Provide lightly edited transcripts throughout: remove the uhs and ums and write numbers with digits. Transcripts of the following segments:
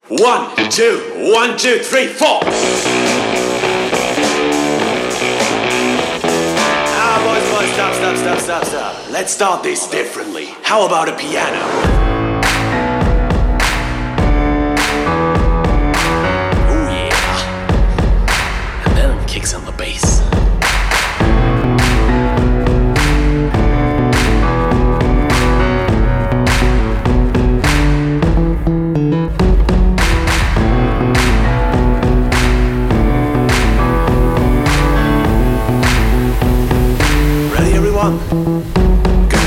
1, 2, 1, 2, 3, 4. Boys, stop. Let's start this differently. How about a piano? Oh yeah. And then kicks on the bass. Ready, everyone? Go.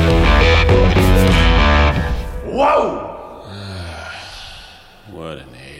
Whoa! What an